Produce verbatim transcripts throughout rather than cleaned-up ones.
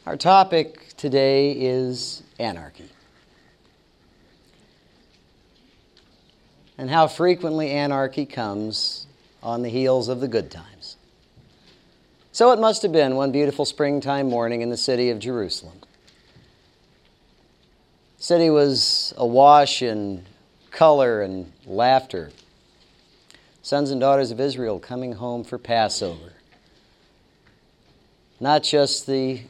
Our topic today is anarchy. And how frequently anarchy comes on the heels of the good times. So it must have been one beautiful springtime morning in the city of Jerusalem. The city was awash in color and laughter. Sons and daughters of Israel coming home for Passover. Not just the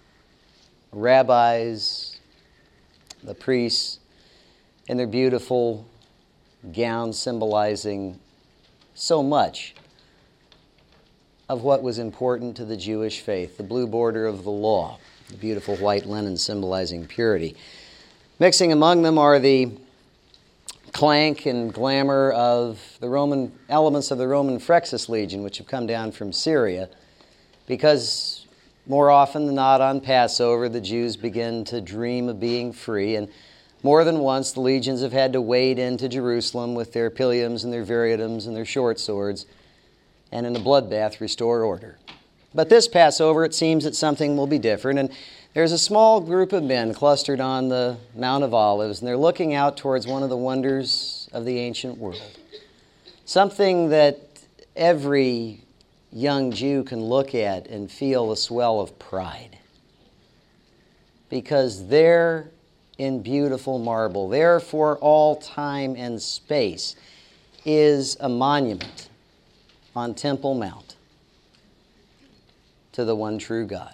rabbis, the priests, in their beautiful gowns symbolizing so much of what was important to the Jewish faith. The blue border of the law, the beautiful white linen symbolizing purity. Mixing among them are the clank and glamour of the Roman elements of the Roman Frexus Legion, which have come down from Syria, because more often than not on Passover, the Jews begin to dream of being free, and more than once the legions have had to wade into Jerusalem with their pilliums and their viriatums and their short swords, and in a bloodbath restore order. But this Passover, it seems that something will be different, and there's a small group of men clustered on the Mount of Olives, and they're looking out towards one of the wonders of the ancient world. Something that every young Jew can look at and feel a swell of pride. Because there in beautiful marble, there for all time and space, is a monument on Temple Mount to the one true God.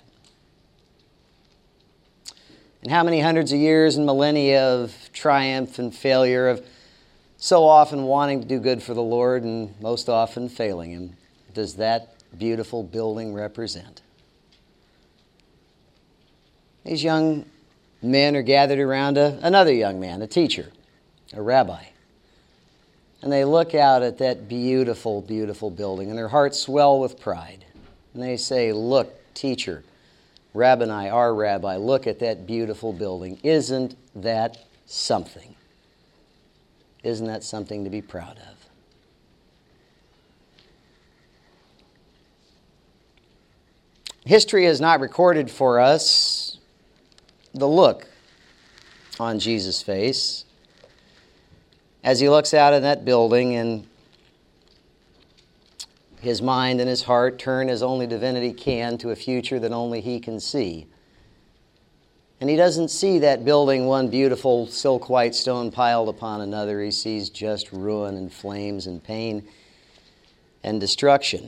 And how many hundreds of years and millennia of triumph and failure, of so often wanting to do good for the Lord and most often failing Him, does that beautiful building represent? These young men are gathered around a, another young man, a teacher, a rabbi. And they look out at that beautiful, beautiful building, and their hearts swell with pride. And they say, "Look, teacher, Rabboni, our rabbi, look at that beautiful building. Isn't that something? Isn't that something to be proud of?" History has not recorded for us the look on Jesus' face as he looks out in that building, and his mind and his heart turn as only divinity can to a future that only he can see. And he doesn't see that building, one beautiful silk white stone piled upon another. He sees just ruin and flames and pain and destruction.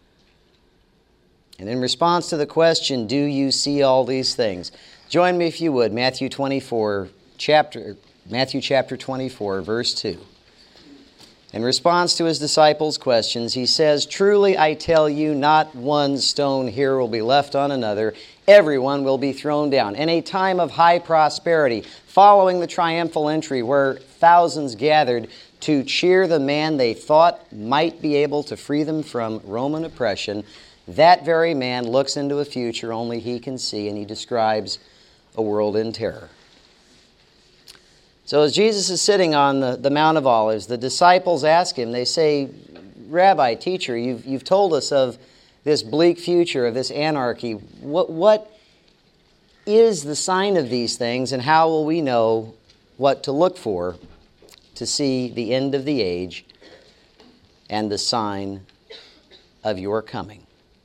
And in response to the question, do you see all these things? Join me if you would, Matthew twenty-four, chapter, Matthew chapter twenty-four, verse two. In response to his disciples' questions, he says, "Truly I tell you, not one stone here will be left on another. Everyone will be thrown down." In a time of high prosperity, following the triumphal entry where thousands gathered to cheer the man they thought might be able to free them from Roman oppression, that very man looks into a future only he can see, and he describes a world in terror. So as Jesus is sitting on the, the Mount of Olives, the disciples ask him, they say, "Rabbi, teacher, you've, you've told us of this bleak future, of this anarchy. What, what is the sign of these things, and how will we know what to look for to see the end of the age and the sign of your coming?"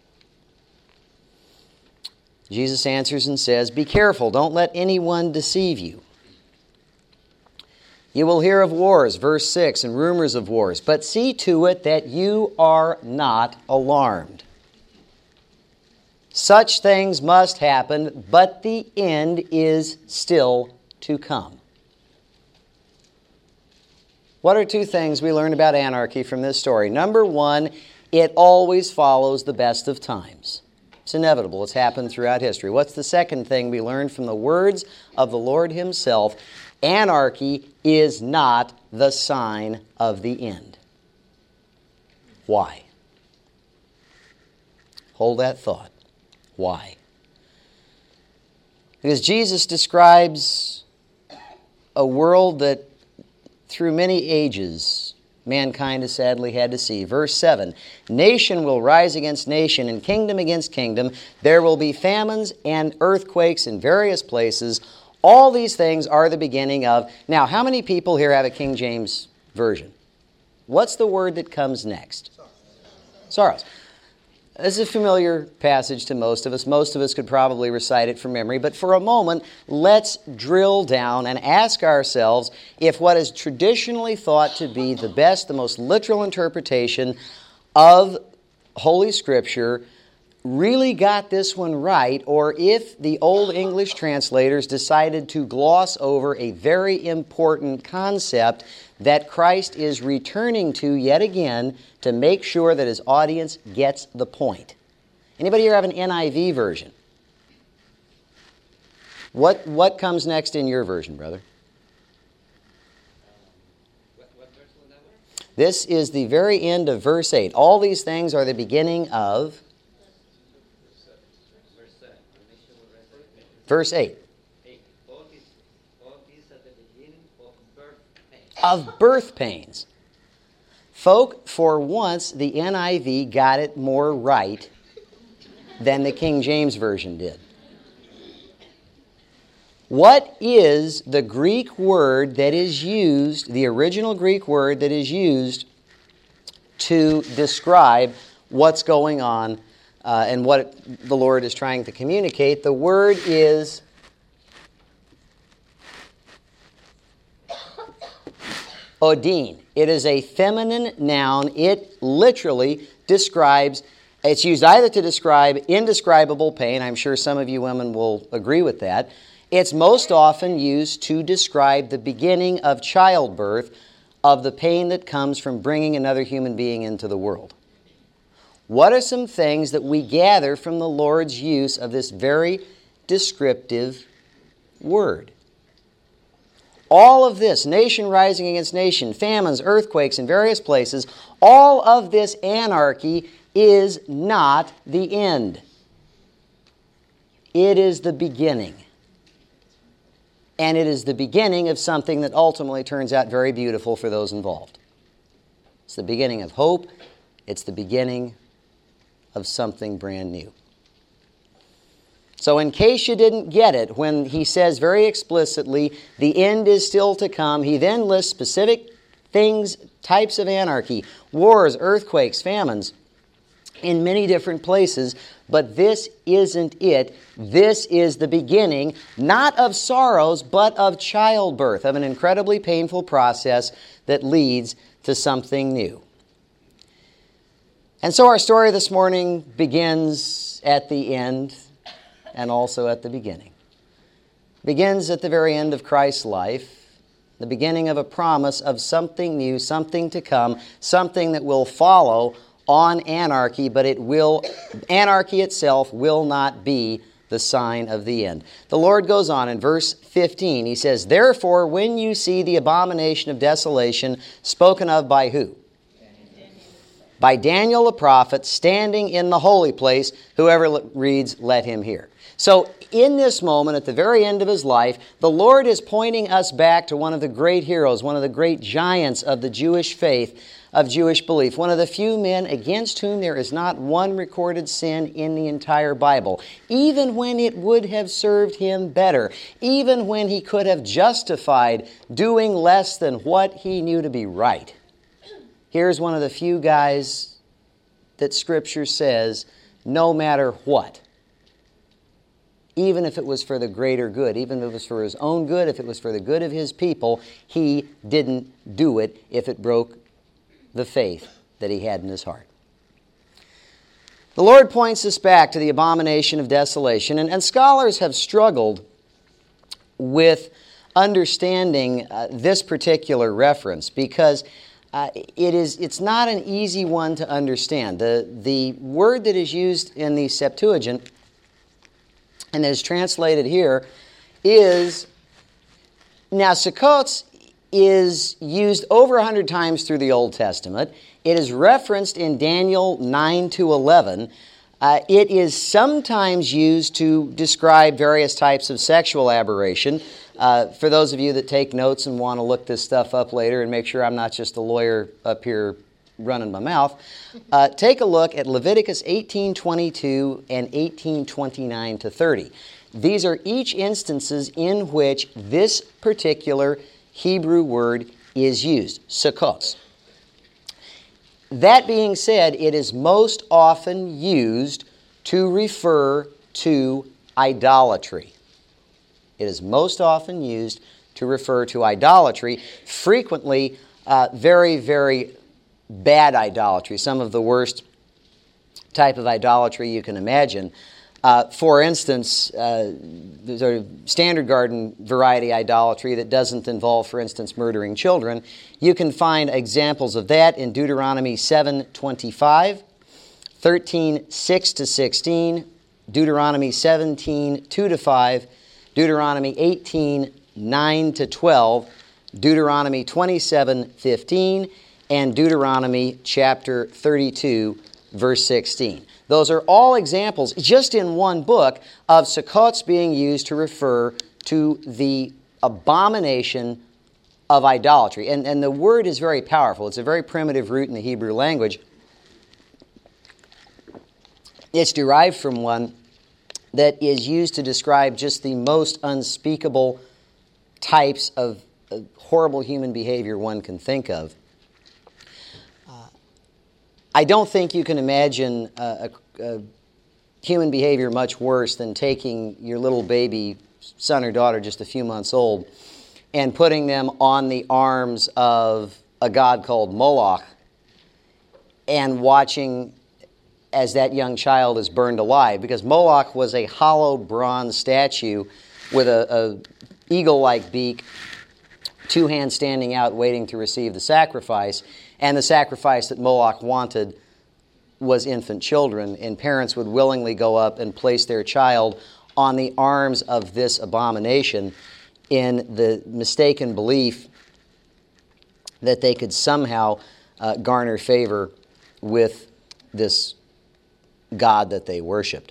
Jesus answers and says, "Be careful, don't let anyone deceive you. You will hear of wars," verse six, "and rumors of wars, but see to it that you are not alarmed. Such things must happen, but the end is still to come." What are two things we learn about anarchy from this story? Number one, it always follows the best of times. It's inevitable. It's happened throughout history. What's the second thing we learn from the words of the Lord Himself? Anarchy is not the sign of the end. Why? Hold that thought. Why? Because Jesus describes a world that through many ages mankind has sadly had to see. Verse seven, nation will rise against nation and kingdom against kingdom. There will be famines and earthquakes in various places. All these things are the beginning of... Now, how many people here have a King James Version? What's the word that comes next? Sorrows. This is a familiar passage to most of us. Most of us could probably recite it from memory. But for a moment, let's drill down and ask ourselves if what is traditionally thought to be the best, the most literal interpretation of Holy Scripture really got this one right, or if the Old English translators decided to gloss over a very important concept that Christ is returning to yet again to make sure that His audience gets the point. Anybody here have an N I V version? What, what comes next in your version, brother? What, what verse was that one? This is the very end of verse eight. All these things are the beginning of... Verse eight. All these, all these at the beginning of birth pains. Of birth pains. Folk, for once, the N I V got it more right than the King James Version did. What is the Greek word that is used, the original Greek word that is used to describe what's going on Uh, and what it, the Lord is trying to communicate? The word is odin. It is a feminine noun. It literally describes, it's used either to describe indescribable pain. I'm sure some of you women will agree with that. It's most often used to describe the beginning of childbirth, of the pain that comes from bringing another human being into the world. What are some things that we gather from the Lord's use of this very descriptive word? All of this, nation rising against nation, famines, earthquakes in various places, all of this anarchy is not the end. It is the beginning. And it is the beginning of something that ultimately turns out very beautiful for those involved. It's the beginning of hope. It's the beginning of something brand new. So in case you didn't get it, when he says very explicitly, the end is still to come, he then lists specific things, types of anarchy, wars, earthquakes, famines, in many different places. But this isn't it. This is the beginning, not of sorrows, but of childbirth, of an incredibly painful process that leads to something new. And so our story this morning begins at the end and also at the beginning. Begins at the very end of Christ's life, the beginning of a promise of something new, something to come, something that will follow on anarchy, but it will, anarchy itself will not be the sign of the end. The Lord goes on in verse fifteen. He says, "Therefore, when you see the abomination of desolation spoken of by who? By Daniel the prophet, standing in the holy place, whoever reads, let him hear." So in this moment, at the very end of his life, the Lord is pointing us back to one of the great heroes, one of the great giants of the Jewish faith, of Jewish belief, one of the few men against whom there is not one recorded sin in the entire Bible, even when it would have served him better, even when he could have justified doing less than what he knew to be right. Here's one of the few guys that Scripture says, no matter what, even if it was for the greater good, even if it was for his own good, if it was for the good of his people, he didn't do it if it broke the faith that he had in his heart. The Lord points us back to the abomination of desolation, and, and scholars have struggled with understanding uh, this particular reference because Uh, it is, it's not an easy one to understand. The, the word that is used in the Septuagint and that is translated here is, now Sukkot is used over a hundred times through the Old Testament. It is referenced in Daniel nine to eleven. Uh, it is sometimes used to describe various types of sexual aberration. Uh, for those of you that take notes and want to look this stuff up later and make sure I'm not just a lawyer up here running my mouth, uh, take a look at Leviticus eighteen twenty-two and eighteen twenty-nine to thirty. These are each instances in which this particular Hebrew word is used, sukkos. That being said, it is most often used to refer to idolatry. It is most often used to refer to idolatry, frequently uh, very, very bad idolatry, some of the worst type of idolatry you can imagine. Uh, for instance, uh, sort of standard garden variety idolatry that doesn't involve, for instance, murdering children. You can find examples of that in Deuteronomy seven twenty-five, thirteen six to sixteen, Deuteronomy seventeen two to five, Deuteronomy eighteen nine to twelve, Deuteronomy twenty-seven fifteen, and Deuteronomy chapter thirty-two, verse sixteen. Those are all examples, just in one book, of Sukkots being used to refer to the abomination of idolatry. And, and the word is very powerful. It's a very primitive root in the Hebrew language. It's derived from one that is used to describe just the most unspeakable types of uh, horrible human behavior one can think of. I don't think you can imagine a, a, a human behavior much worse than taking your little baby son or daughter, just a few months old, and putting them on the arms of a god called Moloch and watching as that young child is burned alive. Because Moloch was a hollow bronze statue with a, a eagle-like beak, two hands standing out waiting to receive the sacrifice. And the sacrifice that Moloch wanted was infant children, and parents would willingly go up and place their child on the arms of this abomination in the mistaken belief that they could somehow uh, garner favor with this god that they worshipped.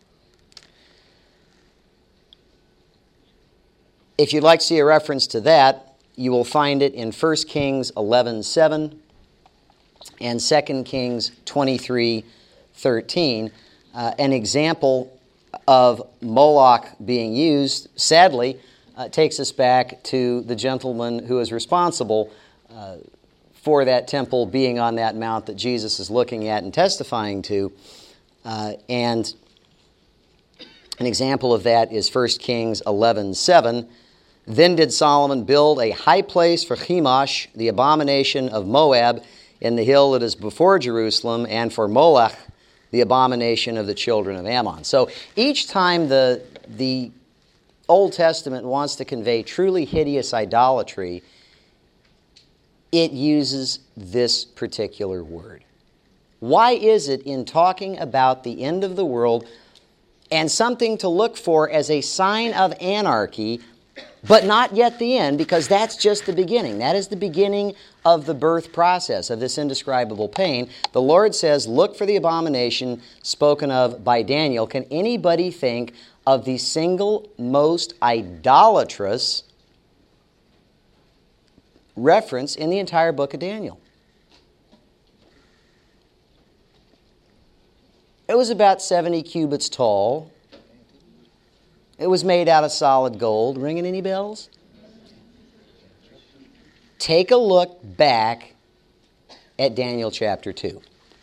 If you'd like to see a reference to that, you will find it in First Kings eleven seven and Second Kings twenty-three thirteen. Uh, an example of Moloch being used, sadly, uh, takes us back to the gentleman who is responsible uh, for that temple being on that mount that Jesus is looking at and testifying to. Uh, and an example of that is First Kings eleven seven. Then did Solomon build a high place for Chemosh, the abomination of Moab, in the hill that is before Jerusalem, and for Molech, the abomination of the children of Ammon. So each time the, the Old Testament wants to convey truly hideous idolatry, it uses this particular word. Why is it in talking about the end of the world and something to look for as a sign of anarchy, but not yet the end, because that's just the beginning. That is the beginning of the birth process of this indescribable pain. The Lord says, look for the abomination spoken of by Daniel. Can anybody think of the single most idolatrous reference in the entire book of Daniel? It was about seventy cubits tall. It was made out of solid gold. Ringing any bells? Take a look back at Daniel chapter two.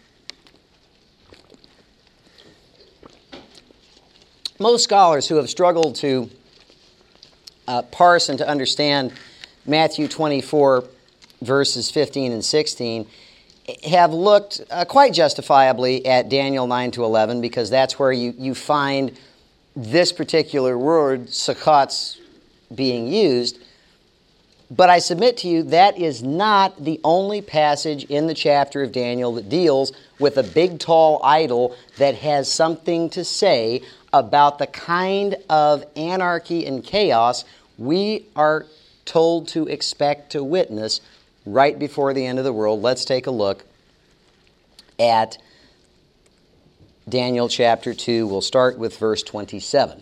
Most scholars who have struggled to uh, parse and to understand Matthew twenty-four, verses fifteen and sixteen, have looked uh, quite justifiably at Daniel nine to eleven, because that's where you, you find this particular word, Sukkots, being used. But I submit to you that is not the only passage in the chapter of Daniel that deals with a big, tall idol that has something to say about the kind of anarchy and chaos we are told to expect to witness right before the end of the world. Let's take a look at Daniel chapter two. We'll start with verse twenty-seven.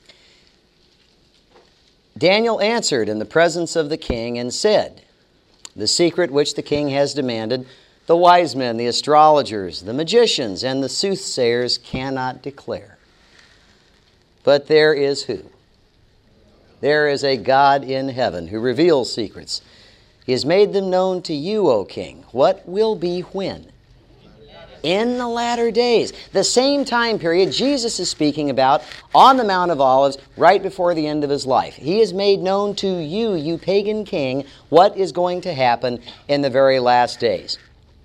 Daniel answered in the presence of the king and said, "The secret which the king has demanded, the wise men, the astrologers, the magicians, and the soothsayers cannot declare. But there is who? There is a God in heaven who reveals secrets. He has made them known to you, O king. What will be when? In the latter days." The same time period Jesus is speaking about on the Mount of Olives right before the end of his life. He has made known to you, you pagan king, what is going to happen in the very last days.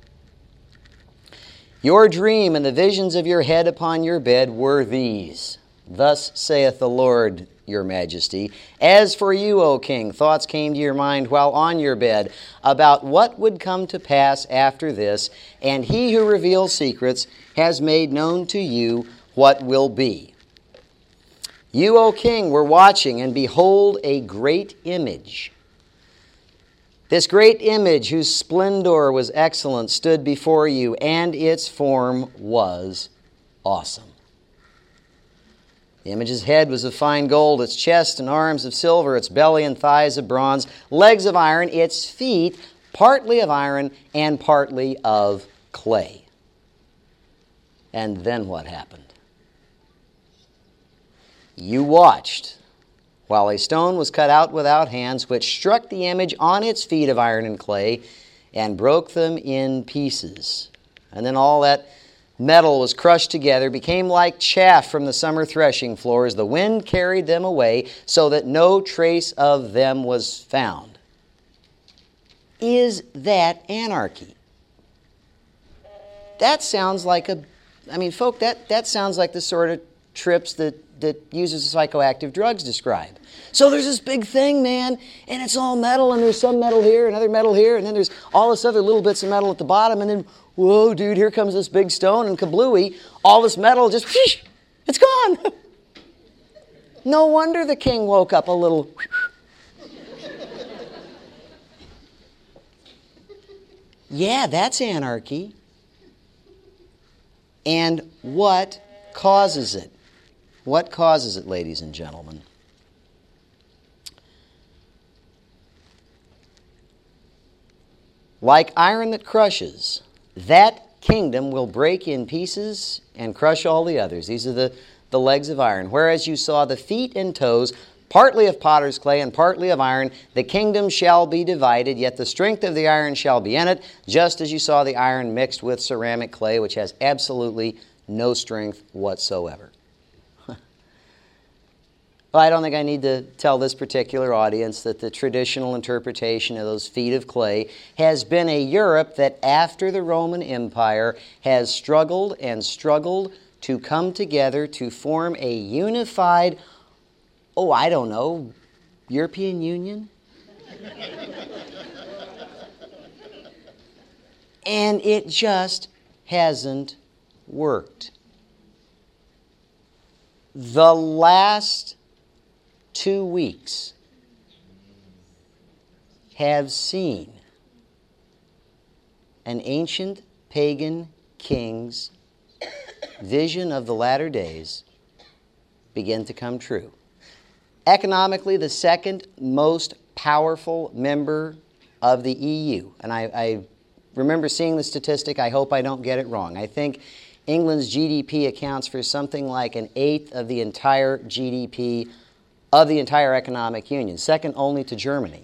"Your dream and the visions of your head upon your bed were these. Thus saith the Lord, your majesty. As for you, O king, thoughts came to your mind while on your bed about what would come to pass after this, and he who reveals secrets has made known to you what will be. You, O king, were watching, and behold, a great image. This great image, whose splendor was excellent, stood before you, and its form was awesome. The image's head was of fine gold, its chest and arms of silver, its belly and thighs of bronze, legs of iron, its feet partly of iron and partly of clay." And then what happened? "You watched while a stone was cut out without hands, which struck the image on its feet of iron and clay and broke them in pieces. And then all that metal was crushed together, became like chaff from the summer threshing floors. The wind carried them away so that no trace of them was found." Is that anarchy? That sounds like a, I mean, folk, that, that sounds like the sort of trips that, that users of psychoactive drugs describe. So there's this big thing, man, and it's all metal, and there's some metal here, another metal here, and then there's all this other little bits of metal at the bottom, and then whoa, dude, here comes this big stone, and kablooey, all this metal just, whoosh, it's gone. No wonder the king woke up a little. Yeah, that's anarchy. And what causes it? What causes it, ladies and gentlemen? Like iron that crushes, that kingdom will break in pieces and crush all the others. These are the, the legs of iron. Whereas you saw the feet and toes, partly of potter's clay and partly of iron, the kingdom shall be divided, yet the strength of the iron shall be in it, just as you saw the iron mixed with ceramic clay, which has absolutely no strength whatsoever. Well, I don't think I need to tell this particular audience that the traditional interpretation of those feet of clay has been a Europe that after the Roman Empire has struggled and struggled to come together to form a unified, oh, I don't know, European Union? And it just hasn't worked. The last two weeks have seen an ancient pagan king's vision of the latter days begin to come true. Economically, the second most powerful member of the E U, and I, I remember seeing the statistic, I hope I don't get it wrong. I think England's G D P accounts for something like an eighth of the entire G D P of the entire economic union, second only to Germany.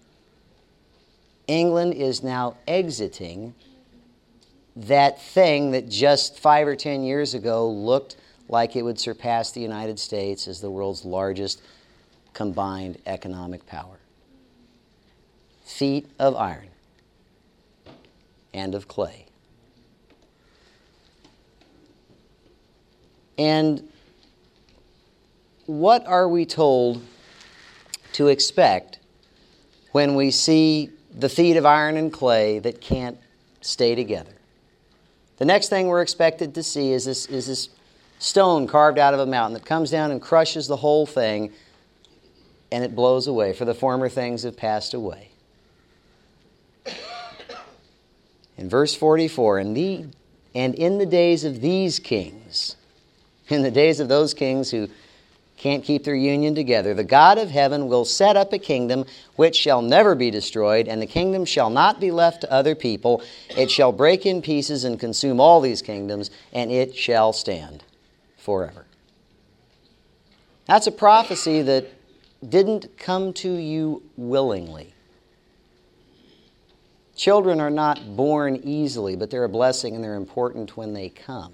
England is now exiting that thing that just five or ten years ago looked like it would surpass the United States as the world's largest combined economic power. Feet of iron and of clay. And what are we told to expect when we see the feet of iron and clay that can't stay together? The next thing we're expected to see is this, is this stone carved out of a mountain that comes down and crushes the whole thing, and it blows away, for the former things have passed away. In verse forty-four, and, the, And in the days of these kings, in the days of those kings who can't keep their union together, the God of heaven will set up a kingdom which shall never be destroyed, and the kingdom shall not be left to other people. It shall break in pieces and consume all these kingdoms, and it shall stand forever. That's a prophecy that didn't come to you willingly. Children are not born easily, but they're a blessing and they're important when they come.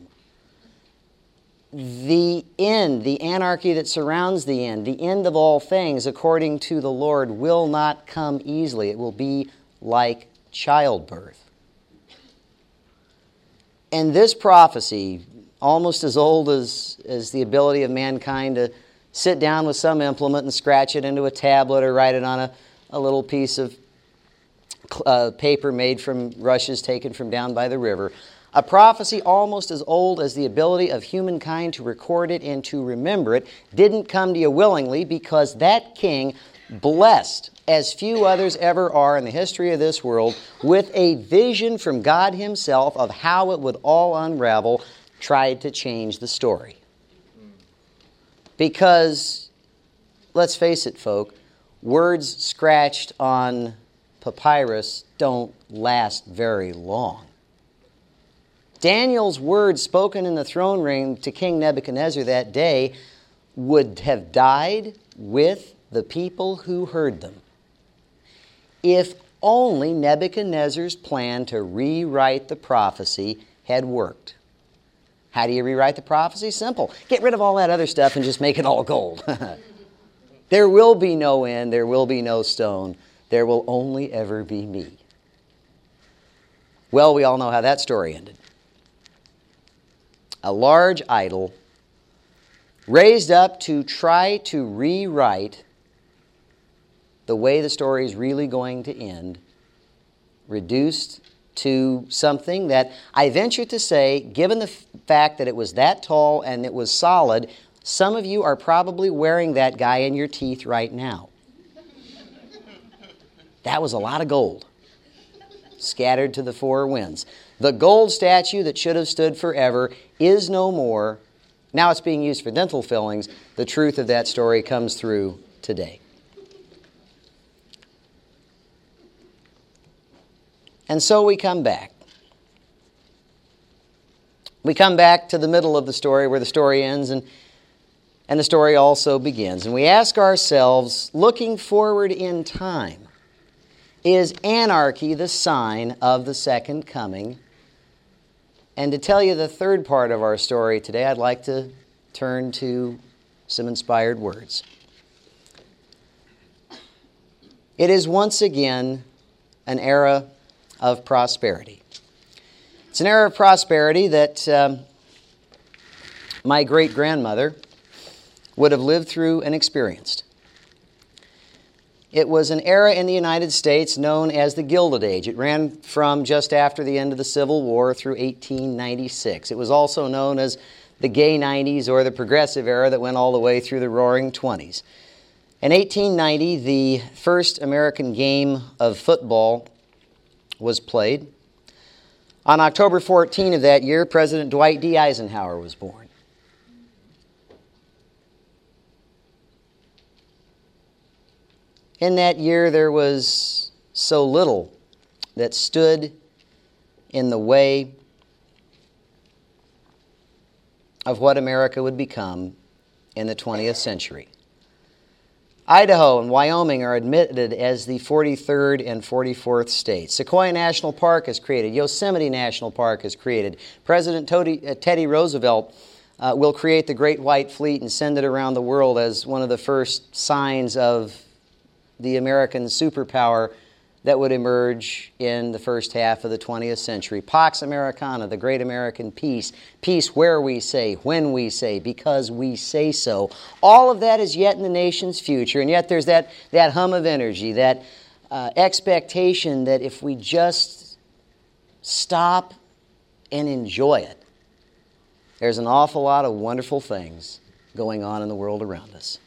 The end, the anarchy that surrounds the end, the end of all things, according to the Lord, will not come easily. It will be like childbirth. And this prophecy, almost as old as, as the ability of mankind to sit down with some implement and scratch it into a tablet or write it on a, a little piece of uh, paper made from rushes taken from down by the river. A prophecy almost as old as the ability of humankind to record it and to remember it didn't come to you willingly, because that king, blessed as few others ever are in the history of this world, with a vision from God himself of how it would all unravel, tried to change the story. Because, let's face it, folk, words scratched on papyrus don't last very long. Daniel's words spoken in the throne room to King Nebuchadnezzar that day would have died with the people who heard them, if only Nebuchadnezzar's plan to rewrite the prophecy had worked. How do you rewrite the prophecy? Simple. Get rid of all that other stuff and just make it all gold. There will be no end. There will be no stone. There will only ever be me. Well, we all know how that story ended. A large idol raised up to try to rewrite the way the story is really going to end, reduced to something that I venture to say, given the f- fact that it was that tall and it was solid, some of you are probably wearing that guy in your teeth right now. That was a lot of gold, scattered to the four winds. The gold statue that should have stood forever is no more. Now it's being used for dental fillings. The truth of that story comes through today. And so we come back. We come back to the middle of the story where the story ends and, and the story also begins. And we ask ourselves, looking forward in time, is anarchy the sign of the second coming? And to tell you the third part of our story today, I'd like to turn to some inspired words. It is once again an era of prosperity. It's an era of prosperity that um, my great-grandmother would have lived through and experienced. It was an era in the United States known as the Gilded Age. It ran from just after the end of the Civil War through eighteen ninety-six. It was also known as the Gay nineties or the Progressive Era that went all the way through the Roaring twenties. In eighteen ninety, the first American game of football was played. On October fourteenth of that year, President Dwight D. Eisenhower was born. In that year, there was so little that stood in the way of what America would become in the twentieth century. Idaho and Wyoming are admitted as the forty-third and forty-fourth states. Sequoia National Park is created. Yosemite National Park is created. President Tody, uh, Teddy Roosevelt uh, will create the Great White Fleet and send it around the world as one of the first signs of the American superpower that would emerge in the first half of the twentieth century. Pax Americana, the great American peace. Peace where we say, when we say, because we say so. All of that is yet in the nation's future, and yet there's that, that hum of energy, that uh, expectation that if we just stop and enjoy it, there's an awful lot of wonderful things going on in the world around us.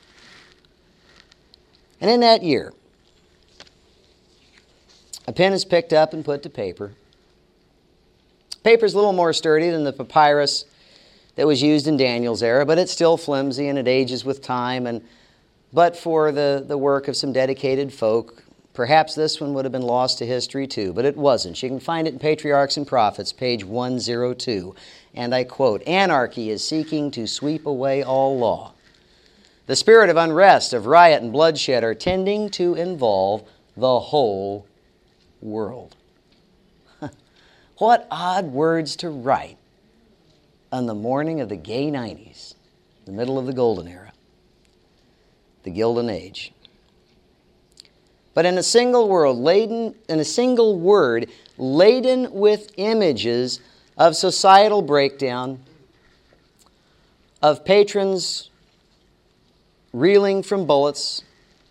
And in that year, a pen is picked up and put to paper. Paper's a little more sturdy than the papyrus that was used in Daniel's era, but it's still flimsy and it ages with time. And but for the, the work of some dedicated folk, perhaps this one would have been lost to history too, but it wasn't. You can find it in Patriarchs and Prophets, page one oh two. And I quote, "Anarchy is seeking to sweep away all law. The spirit of unrest, of riot and bloodshed are tending to involve the whole world." What odd words to write on the morning of the gay nineties, the middle of the golden era, the Gilded Age. But in a single world, laden, in a single word, laden with images of societal breakdown, of patrons reeling from bullets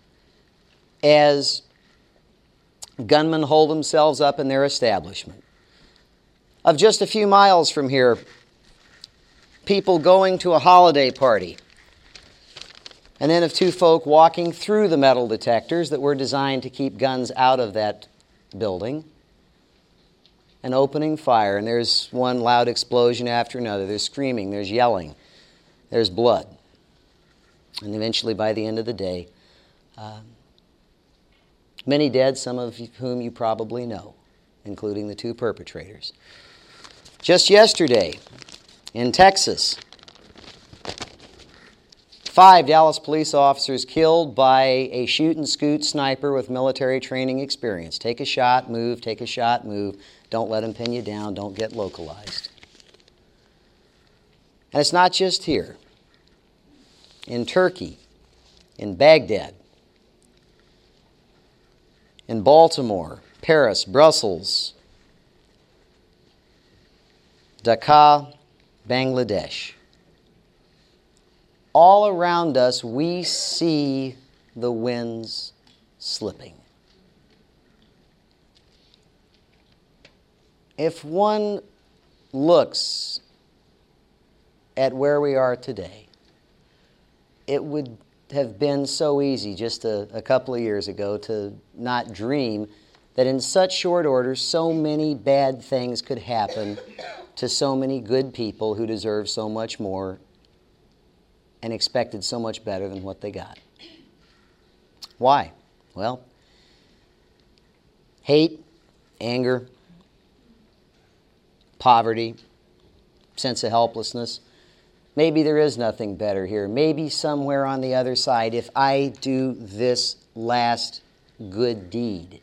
as gunmen hold themselves up in their establishment. Of just a few miles from here, people going to a holiday party. And then of two folk walking through the metal detectors that were designed to keep guns out of that building and opening fire. And there's one loud explosion after another. There's screaming, there's yelling, there's blood. And eventually, by the end of the day, uh, many dead, some of whom you probably know, including the two perpetrators. Just yesterday, in Texas, five Dallas police officers killed by a shoot-and-scoot sniper with military training experience. Take a shot, move, take a shot, move. Don't let him pin you down. Don't get localized. And it's not just here. In Turkey, in Baghdad, in Baltimore, Paris, Brussels, Dhaka, Bangladesh. All around us, we see the winds slipping. If one looks at where we are today, it would have been so easy just a, a couple of years ago to not dream that in such short order so many bad things could happen to so many good people who deserve so much more and expected so much better than what they got. Why? Well, hate, anger, poverty, sense of helplessness. Maybe there is nothing better here. Maybe somewhere on the other side, if I do this last good deed,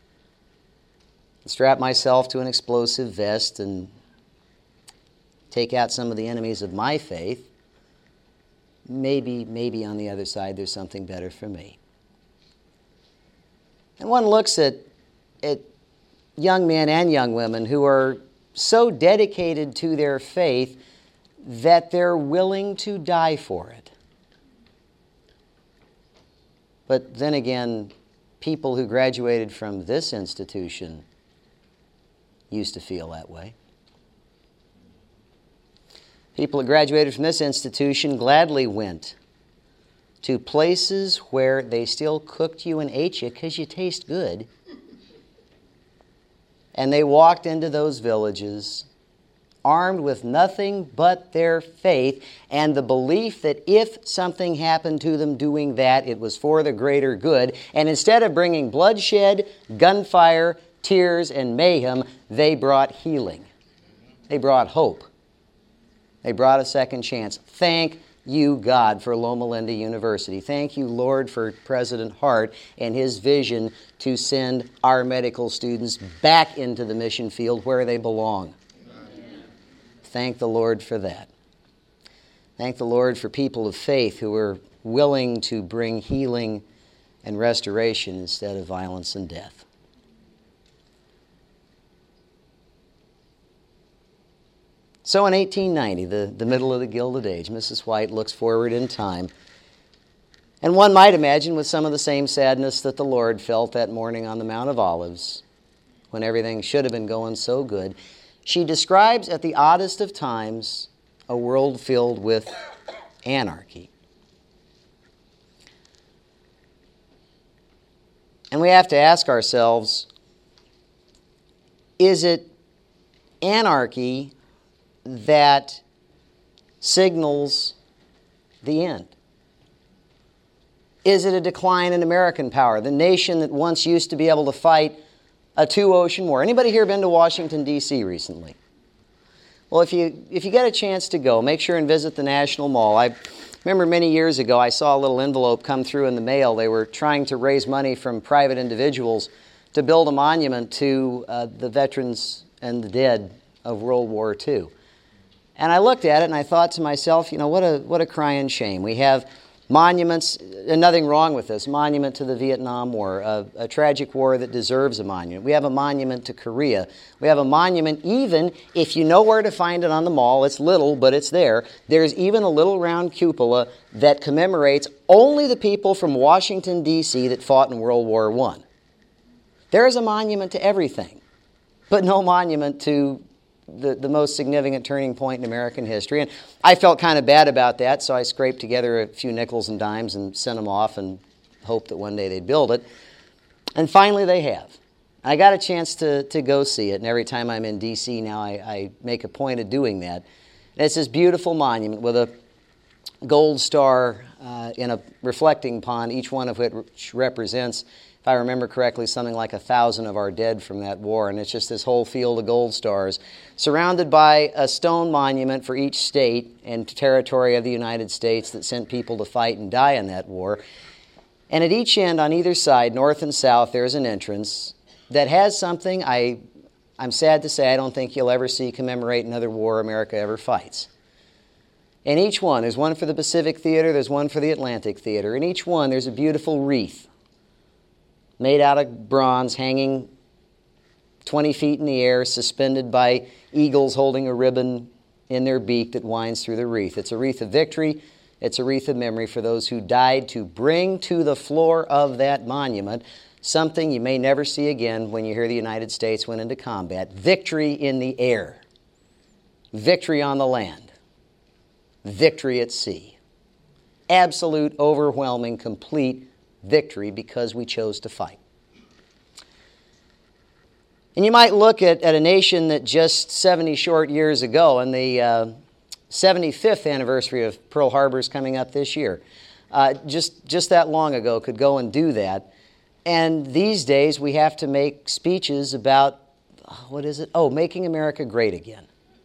strap myself to an explosive vest and take out some of the enemies of my faith, maybe, maybe on the other side there's something better for me. And one looks at, at young men and young women who are so dedicated to their faith that they're willing to die for it. But then again, people who graduated from this institution used to feel that way. People that graduated from this institution gladly went to places where they still cooked you and ate you because you taste good. And they walked into those villages armed with nothing but their faith and the belief that if something happened to them doing that, it was for the greater good. And instead of bringing bloodshed, gunfire, tears, and mayhem, they brought healing. They brought hope. They brought a second chance. Thank you, God, for Loma Linda University. Thank you, Lord, for President Hart and his vision to send our medical students back into the mission field where they belong. Amen. Thank the Lord for that. Thank the Lord for people of faith who are willing to bring healing and restoration instead of violence and death. So in eighteen ninety, the, the middle of the Gilded Age, Missus White looks forward in time. And one might imagine with some of the same sadness that the Lord felt that morning on the Mount of Olives, when everything should have been going so good. She describes at the oddest of times a world filled with anarchy. And we have to ask ourselves, is it anarchy that signals the end? Is it a decline in American power, the nation that once used to be able to fight a two-ocean war? Anybody here been to Washington, D C recently? Well, if you, if you get a chance to go, make sure and visit the National Mall. I remember many years ago I saw a little envelope come through in the mail. They were trying to raise money from private individuals to build a monument to uh, the veterans and the dead of World War Two. And I looked at it and I thought to myself, you know, what a, what a crying shame. We have monuments, and nothing wrong with this, monument to the Vietnam War, a, a tragic war that deserves a monument. We have a monument to Korea. We have a monument, even if you know where to find it on the mall, it's little, but it's there. There's even a little round cupola that commemorates only the people from Washington, D C that fought in World War One. There is a monument to everything, but no monument to The, the most significant turning point in American history. And I felt kind of bad about that, so I scraped together a few nickels and dimes and sent them off and hoped that one day they'd build it. And finally they have. I got a chance to, to go see it, and every time I'm in D C now I, I make a point of doing that. And it's this beautiful monument with a gold star uh, in a reflecting pond, each one of which represents, if I remember correctly, something like a thousand of our dead from that war. And it's just this whole field of gold stars, surrounded by a stone monument for each state and territory of the United States that sent people to fight and die in that war. And at each end, on either side, north and south, there's an entrance that has something I, I'm sad to say I don't think you'll ever see commemorate another war America ever fights. In each one, there's one for the Pacific Theater, there's one for the Atlantic Theater. In each one, there's a beautiful wreath made out of bronze, hanging twenty feet in the air, suspended by eagles holding a ribbon in their beak that winds through the wreath. It's a wreath of victory. It's a wreath of memory for those who died to bring to the floor of that monument something you may never see again when you hear the United States went into combat. Victory in the air. Victory on the land. Victory at sea. Absolute, overwhelming, complete victory because we chose to fight. And you might look at, at a nation that just seventy short years ago, and the uh, seventy-fifth anniversary of Pearl Harbor is coming up this year, uh, just, just that long ago could go and do that. And these days we have to make speeches about, what is it? Oh, making America great again.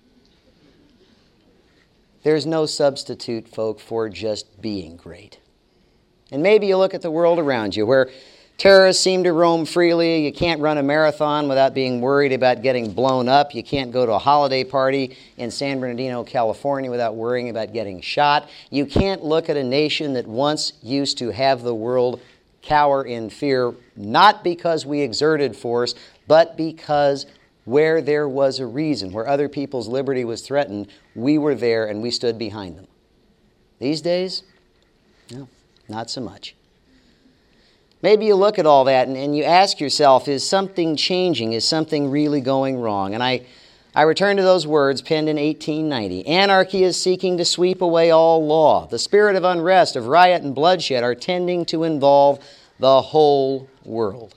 There's no substitute, folk, for just being great. And maybe you look at the world around you where terrorists seem to roam freely. You can't run a marathon without being worried about getting blown up. You can't go to a holiday party in San Bernardino, California without worrying about getting shot. You can't look at a nation that once used to have the world cower in fear, not because we exerted force, but because where there was a reason, where other people's liberty was threatened, we were there and we stood behind them. These days, no. Not so much. Maybe you look at all that and, and you ask yourself, is something changing? Is something really going wrong? And I, I return to those words penned in eighteen ninety. Anarchy is seeking to sweep away all law. The spirit of unrest, of riot and bloodshed are tending to involve the whole world.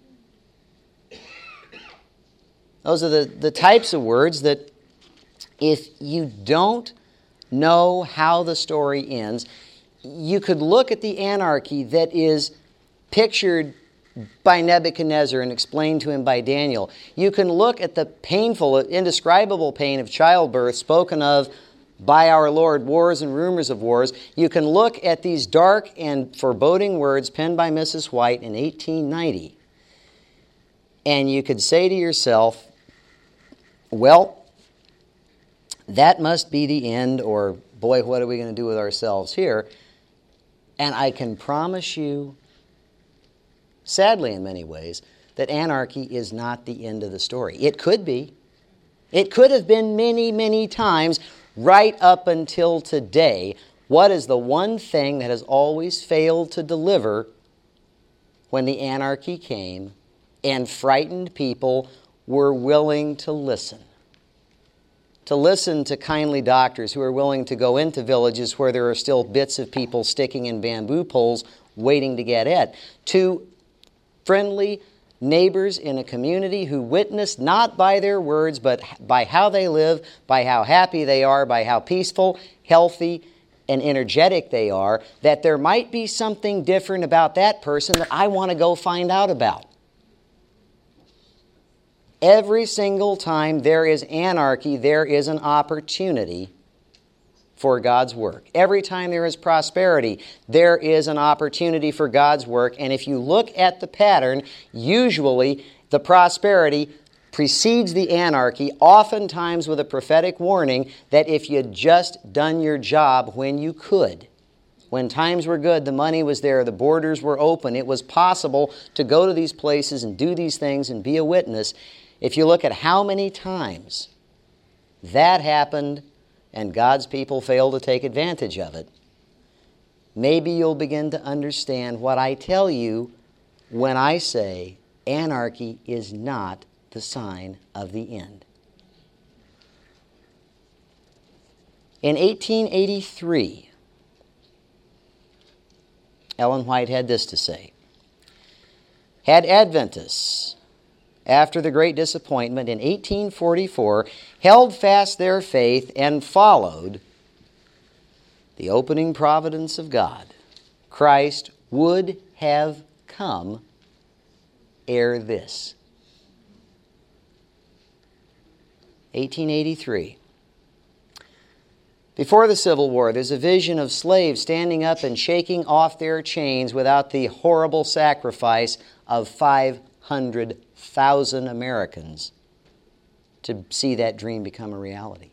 Those are the, the types of words that if you don't know how the story ends, you could look at the anarchy that is pictured by Nebuchadnezzar and explained to him by Daniel. You can look at the painful, indescribable pain of childbirth spoken of by our Lord, wars and rumors of wars. You can look at these dark and foreboding words penned by Missus White in eighteen ninety, and you could say to yourself, well, that must be the end, or boy, what are we going to do with ourselves here? And I can promise you, sadly in many ways, that anarchy is not the end of the story. It could be. It could have been many, many times right up until today. What is the one thing that has always failed to deliver when the anarchy came and frightened people were willing to listen? To listen to kindly doctors who are willing to go into villages where there are still bits of people sticking in bamboo poles waiting to get at. To friendly, neighbors in a community who witness not by their words, but by how they live, by how happy they are, by how peaceful, healthy, and energetic they are, that there might be something different about that person that I want to go find out about. Every single time there is anarchy, there is an opportunity for God's work. Every time there is prosperity, there is an opportunity for God's work. And if you look at the pattern, usually the prosperity precedes the anarchy, oftentimes with a prophetic warning that if you'd just done your job when you could, when times were good, the money was there, the borders were open, it was possible to go to these places and do these things and be a witness. If you look at how many times that happened and God's people failed to take advantage of it, maybe you'll begin to understand what I tell you when I say anarchy is not the sign of the end. In eighteen eighty-three, Ellen White had this to say: had Adventists, after the great disappointment in eighteen forty-four, held fast their faith and followed the opening providence of God, Christ would have come ere this. eighteen eighty-three. Before the Civil War, there's a vision of slaves standing up and shaking off their chains without the horrible sacrifice of five hundred thousand Americans to see that dream become a reality.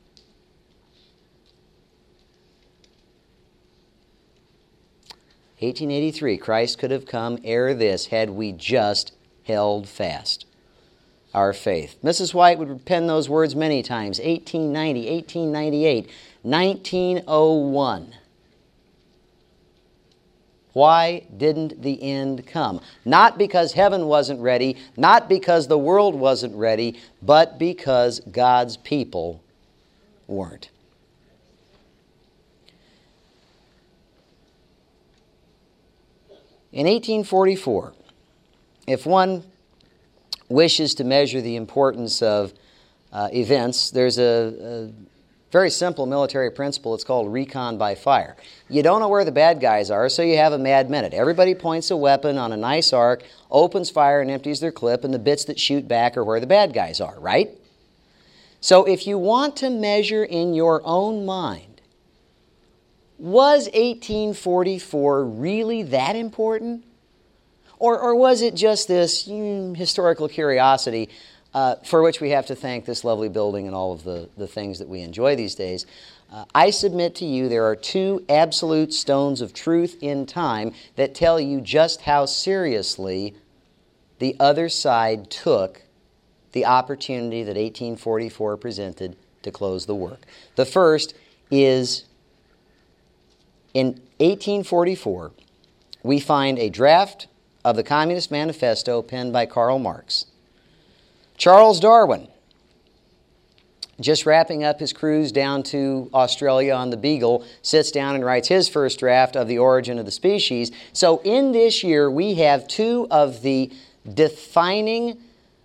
eighteen eighty-three, Christ could have come ere this had we just held fast our faith. Missus White would pen those words many times: eighteen ninety, eighteen ninety-eight, nineteen oh one. Why didn't the end come? Not because heaven wasn't ready, not because the world wasn't ready, but because God's people weren't. In eighteen forty-four, if one wishes to measure the importance of uh, events, there's a, a very simple military principle. It's called recon by fire. You don't know where the bad guys are, so you have a mad minute. Everybody points a weapon on a nice arc, opens fire and empties their clip, and the bits that shoot back are where the bad guys are, right? So if you want to measure in your own mind, was eighteen forty-four really that important? Or, or was it just this mm, historical curiosity uh, for which we have to thank this lovely building and all of the, the things that we enjoy these days? Uh, I submit to you there are two absolute stones of truth in time that tell you just how seriously the other side took the opportunity that eighteen forty-four presented to close the work. The first is in eighteen forty-four, we find a draft of the Communist Manifesto penned by Karl Marx. Charles Darwin, just wrapping up his cruise down to Australia on the Beagle, sits down and writes his first draft of The Origin of the Species. So in this year, we have two of the defining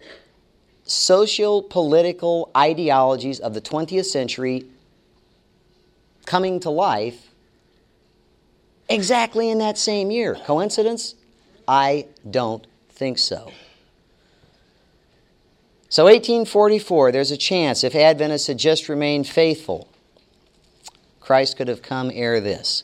socio-political ideologies of the twentieth century coming to life exactly in that same year. Coincidence? I don't think so. So eighteen forty-four, there's a chance if Adventists had just remained faithful, Christ could have come ere this.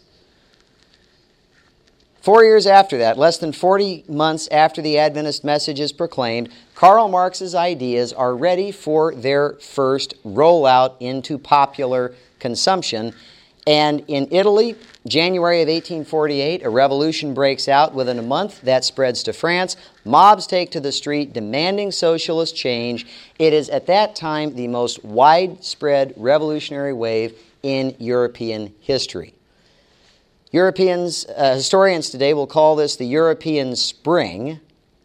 Four years after that, less than forty months after the Adventist message is proclaimed, Karl Marx's ideas are ready for their first rollout into popular consumption. And in Italy, January of eighteen forty-eight, a revolution breaks out. Within a month, that spreads to France. Mobs take to the street demanding socialist change. It is at that time the most widespread revolutionary wave in European history. Europeans, uh, historians today will call this the European Spring,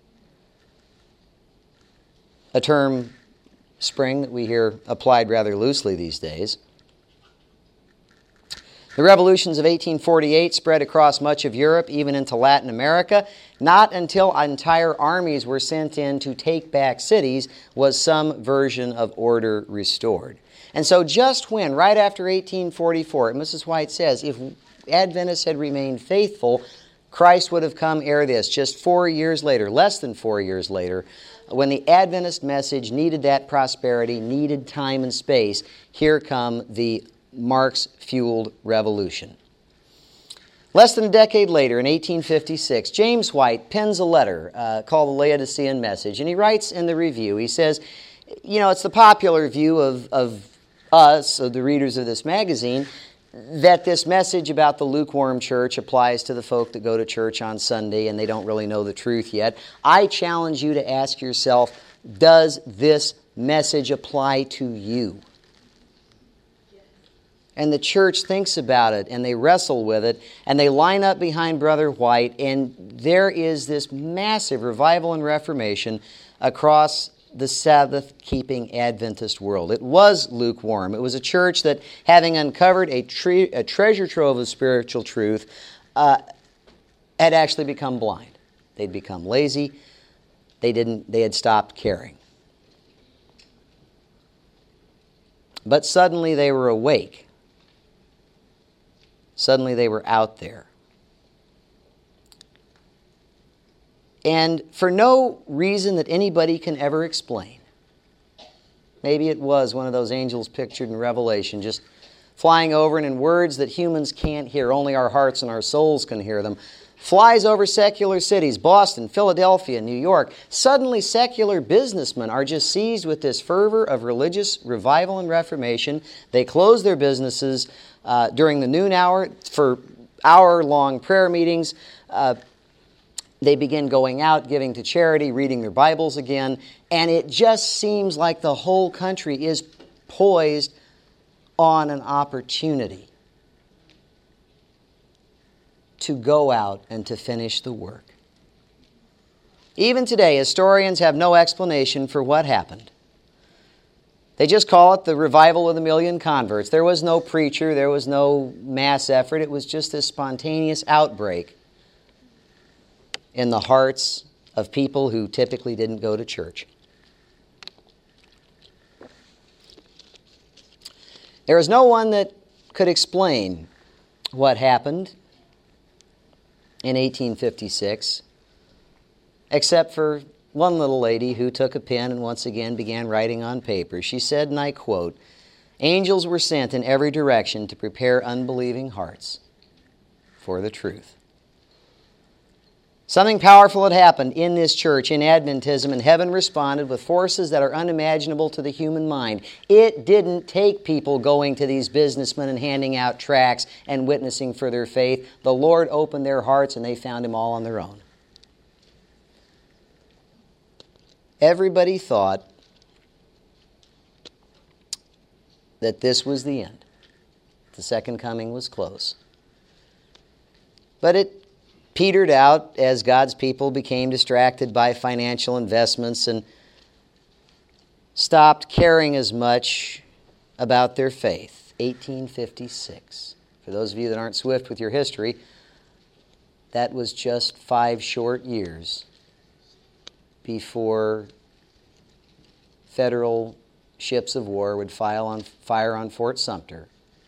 a term, spring, that we hear applied rather loosely these days. The revolutions of eighteen forty-eight spread across much of Europe, even into Latin America. Not until entire armies were sent in to take back cities was some version of order restored. And so just when, right after eighteen forty-four, Missus White says, if Adventists had remained faithful, Christ would have come ere this, just four years later, less than four years later, when the Adventist message needed that prosperity, needed time and space, here come the Marx-fueled revolution. Less than a decade later, in eighteen fifty-six, James White pens a letter uh, called the Laodicean Message, and he writes in the review, he says, you know, it's the popular view of, of us, of the readers of this magazine, that this message about the lukewarm church applies to the folk that go to church on Sunday and they don't really know the truth yet. I challenge you to ask yourself, does this message apply to you? And the church thinks about it, and they wrestle with it, and they line up behind Brother White, and there is this massive revival and reformation across the Sabbath-keeping Adventist world. It was lukewarm. It was a church that, having uncovered a, tre- a treasure trove of spiritual truth, uh, had actually become blind. They'd become lazy. They didn't. They had stopped caring. But suddenly they were awake. Suddenly they were out there. And for no reason that anybody can ever explain. Maybe it was one of those angels pictured in Revelation, just flying over and in words that humans can't hear, only our hearts and our souls can hear them. Flies over secular cities, Boston, Philadelphia, New York. Suddenly secular businessmen are just seized with this fervor of religious revival and reformation. They close their businesses uh, during the noon hour for hour-long prayer meetings. Uh, they begin going out, giving to charity, reading their Bibles again. And it just seems like the whole country is poised on an opportunity to go out and to finish the work. Even today, historians have no explanation for what happened. They just call it the revival of the million converts. There was no preacher, there was no mass effort. It was just this spontaneous outbreak in the hearts of people who typically didn't go to church. There is no one that could explain what happened in eighteen fifty-six, except for one little lady who took a pen and once again began writing on paper. She said, and I quote, "Angels were sent in every direction to prepare unbelieving hearts for the truth." Something powerful had happened in this church, in Adventism, and heaven responded with forces that are unimaginable to the human mind. It didn't take people going to these businessmen and handing out tracts and witnessing for their faith. The Lord opened their hearts and they found Him all on their own. Everybody thought that this was the end. The second coming was close. But it petered out as God's people became distracted by financial investments and stopped caring as much about their faith. eighteen fifty-six. For those of you that aren't swift with your history, that was just five short years before federal ships of war would fire on, fire on Fort Sumter,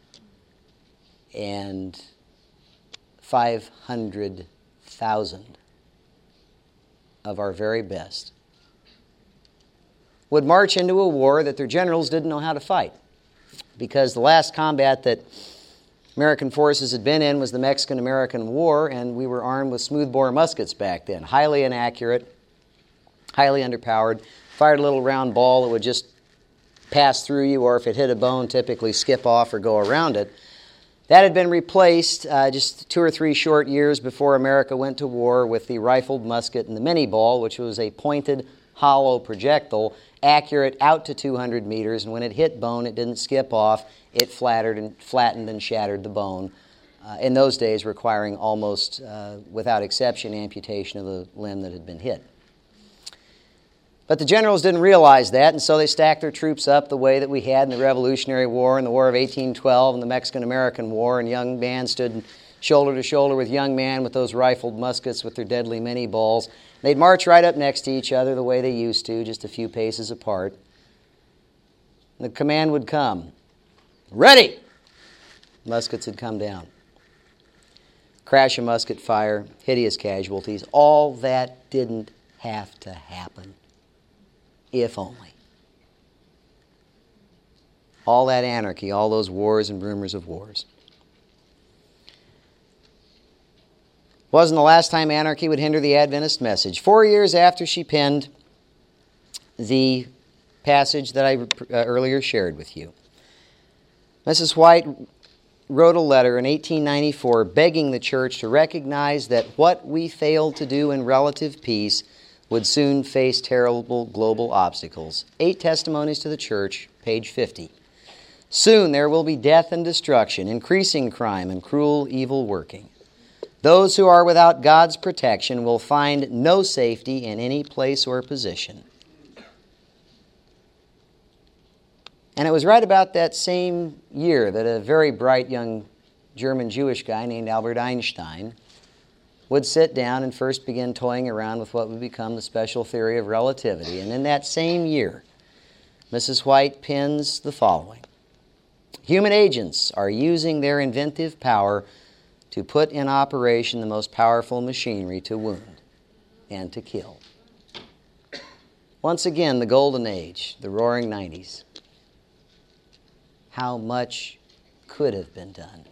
and five hundred thousand of our very best would march into a war that their generals didn't know how to fight, because the last combat that American forces had been in was the Mexican-American War, and we were armed with smoothbore muskets back then, highly inaccurate, highly underpowered, fired a little round ball that would just pass through you, or if it hit a bone, typically skip off or go around it. That had been replaced uh, just two or three short years before America went to war with the rifled musket and the mini ball, which was a pointed, hollow projectile, accurate out to two hundred meters, and when it hit bone, it didn't skip off. It flattered and flattened and shattered the bone. Uh, in those days, requiring almost, uh, without exception, amputation of the limb that had been hit. But the generals didn't realize that, and so they stacked their troops up the way that we had in the Revolutionary War and the War of eighteen twelve and the Mexican-American War, and young man stood shoulder to shoulder with young man with those rifled muskets with their deadly mini balls. They'd march right up next to each other the way they used to, just a few paces apart. The command would come, "Ready!" Muskets had come down. Crash of musket fire, hideous casualties. All that didn't have to happen. If only. All that anarchy, all those wars and rumors of wars. Wasn't the last time anarchy would hinder the Adventist message. Four years after she penned the passage that I uh, earlier shared with you, Missus White wrote a letter in eighteen ninety-four begging the church to recognize that what we failed to do in relative peace would soon face terrible global obstacles. Eight Testimonies to the Church, page fifty. Soon there will be death and destruction, increasing crime and cruel evil working. Those who are without God's protection will find no safety in any place or position. And it was right about that same year that a very bright young German Jewish guy named Albert Einstein would sit down and first begin toying around with what would become the special theory of relativity. And in that same year, Missus White pens the following: human agents are using their inventive power to put in operation the most powerful machinery to wound and to kill. Once again, the golden age, the roaring nineties. How much could have been done?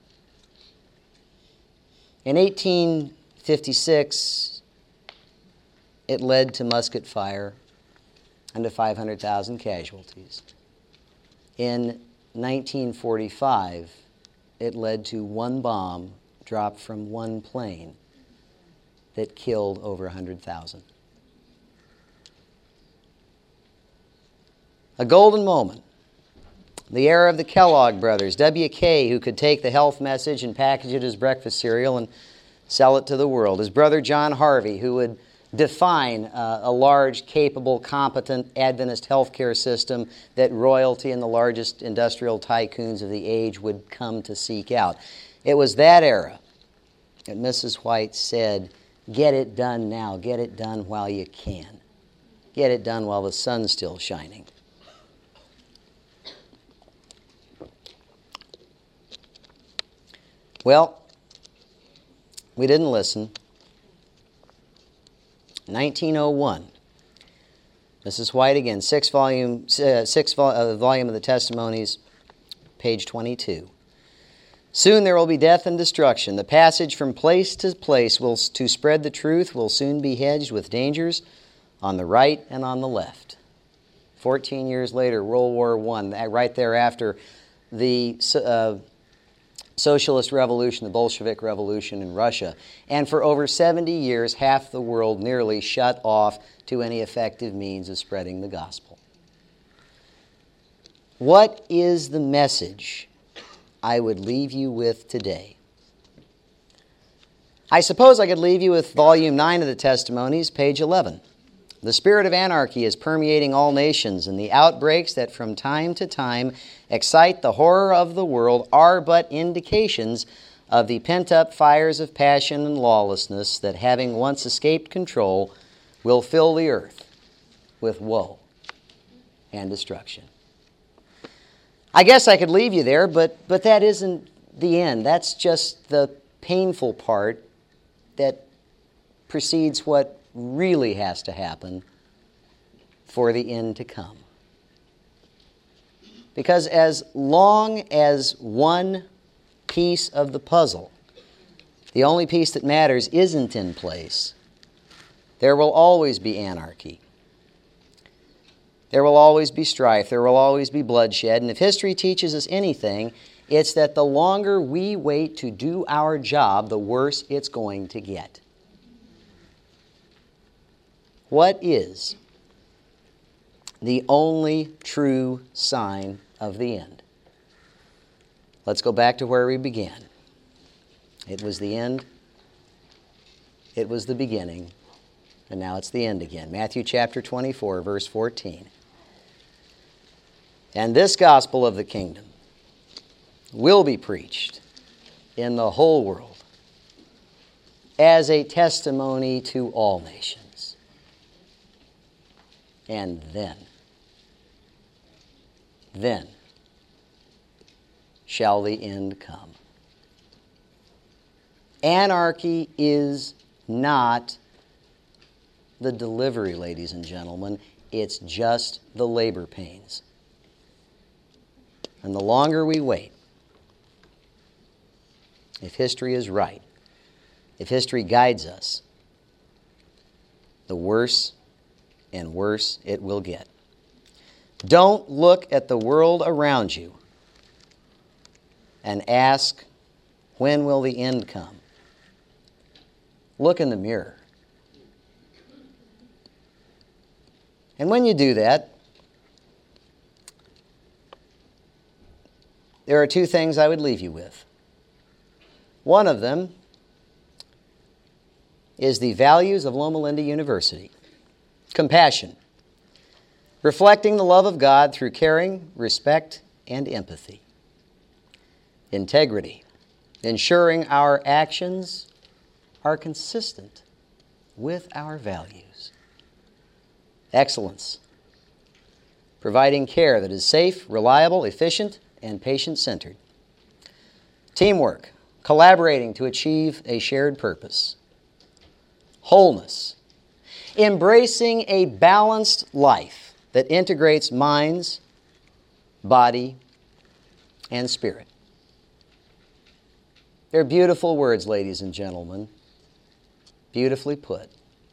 In eighteen fifty-six, it led to musket fire and to five hundred thousand casualties. In nineteen forty-five, it led to one bomb dropped from one plane that killed over one hundred thousand. A golden moment. The era of the Kellogg brothers, W K, who could take the health message and package it as breakfast cereal and sell it to the world. His brother John Harvey, who would define uh, a large, capable, competent Adventist healthcare system that royalty and the largest industrial tycoons of the age would come to seek out. It was that era that Missus White said, get it done now, get it done while you can. Get it done while the sun's still shining. Well, we didn't listen. nineteen oh one, Missus White again, six volume, uh, six vol- uh, volume of the Testimonies, page twenty-two. Soon there will be death and destruction. The passage from place to place will, to spread the truth will soon be hedged with dangers on the right and on the left. Fourteen years later, World War One, right thereafter, the uh, Socialist Revolution, the Bolshevik Revolution in Russia. And for over seventy years, half the world nearly shut off to any effective means of spreading the gospel. What is the message I would leave you with today? I suppose I could leave you with volume nine of the Testimonies, page eleven. The spirit of anarchy is permeating all nations, and the outbreaks that from time to time excite the horror of the world are but indications of the pent-up fires of passion and lawlessness that, having once escaped control, will fill the earth with woe and destruction. I guess I could leave you there, but, but that isn't the end. That's just the painful part that precedes what really has to happen for the end to come. Because as long as one piece of the puzzle, the only piece that matters, isn't in place, there will always be anarchy. There will always be strife. There will always be bloodshed. And if history teaches us anything, it's that the longer we wait to do our job, the worse it's going to get. What is the only true sign of the end? Let's go back to where we began. It was the end. It was the beginning. And now it's the end again. Matthew chapter twenty-four, verse fourteen. And this gospel of the kingdom will be preached in the whole world as a testimony to all nations. And then, then shall the end come. Anarchy is not the delivery, ladies and gentlemen. It's just the labor pains. And the longer we wait, if history is right, if history guides us, the worse and worse it will get. Don't look at the world around you and ask, when will the end come? Look in the mirror. And when you do that, there are two things I would leave you with. One of them is the values of Loma Linda University. Compassion, reflecting the love of God through caring, respect, and empathy. Integrity, ensuring our actions are consistent with our values. Excellence, providing care that is safe, reliable, efficient, and patient-centered. Teamwork, collaborating to achieve a shared purpose. Wholeness, embracing a balanced life that integrates minds, body, and spirit. They're beautiful words, ladies and gentlemen. Beautifully put.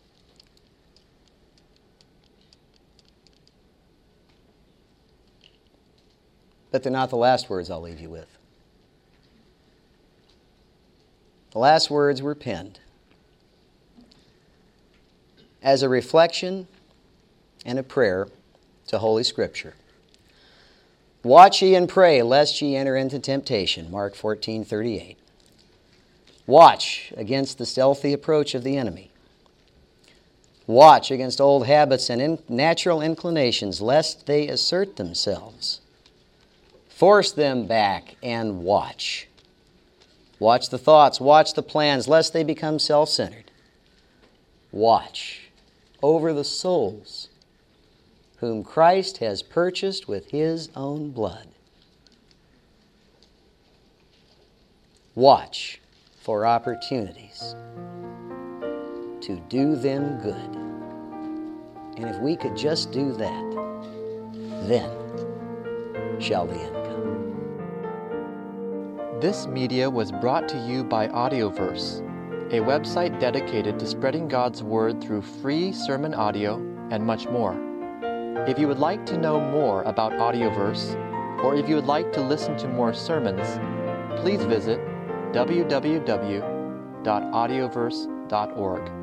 But they're not the last words I'll leave you with. The last words were penned as a reflection and a prayer to Holy Scripture. Watch ye and pray, lest ye enter into temptation, Mark fourteen thirty-eight. Watch against the stealthy approach of the enemy. Watch against old habits and in natural inclinations, lest they assert themselves. Force them back and watch. Watch the thoughts, watch the plans, lest they become self-centered. Watch over the souls whom Christ has purchased with His own blood. Watch for opportunities to do them good. And if we could just do that, then shall the end come. This media was brought to you by Audioverse, a website dedicated to spreading God's Word through free sermon audio and much more. If you would like to know more about Audioverse, or if you would like to listen to more sermons, please visit w w w dot audioverse dot org.